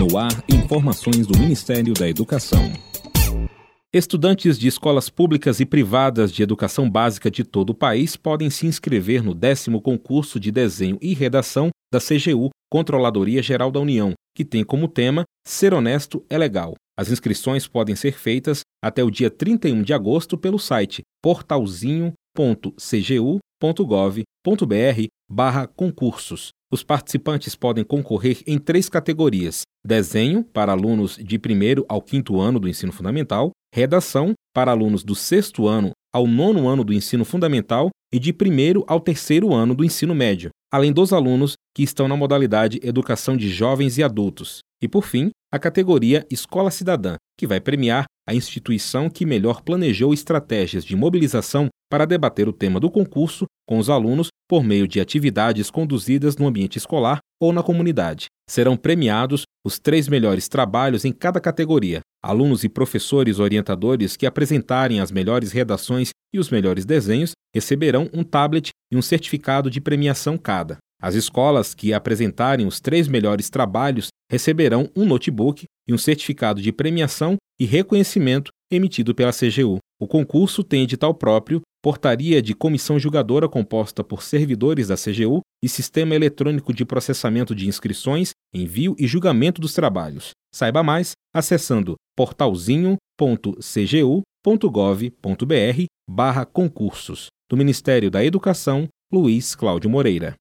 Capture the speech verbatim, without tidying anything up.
No ar, informações do Ministério da Educação. Estudantes de escolas públicas e privadas de educação básica de todo o país podem se inscrever no décimo concurso de desenho e redação da C G U, Controladoria Geral da União, que tem como tema Ser Honesto é Legal. As inscrições podem ser feitas até o dia trinta e um de agosto pelo site portalzinho ponto c g u ponto gov ponto b r barra concursos. Os participantes podem concorrer em três categorias: desenho, para alunos de primeiro ao quinto ano do ensino fundamental, redação, para alunos do sexto ano ao nono ano do ensino fundamental e de primeiro ao terceiro ano do ensino médio, além dos alunos que estão na modalidade Educação de Jovens e Adultos. E, por fim, a categoria Escola Cidadã, que vai premiar a instituição que melhor planejou estratégias de mobilização para debater o tema do concurso com os alunos por meio de atividades conduzidas no ambiente escolar ou na comunidade. Serão premiados os três melhores trabalhos em cada categoria. Alunos e professores orientadores que apresentarem as melhores redações e os melhores desenhos receberão um tablet e um certificado de premiação cada. As escolas que apresentarem os três melhores trabalhos receberão um notebook e um certificado de premiação e reconhecimento emitido pela C G U. O concurso tem edital próprio, portaria de comissão julgadora composta por servidores da C G U e sistema eletrônico de processamento de inscrições, envio e julgamento dos trabalhos. Saiba mais acessando portalzinho ponto c g u ponto gov ponto b r barra concursos. Do Ministério da Educação, Luiz Cláudio Moreira.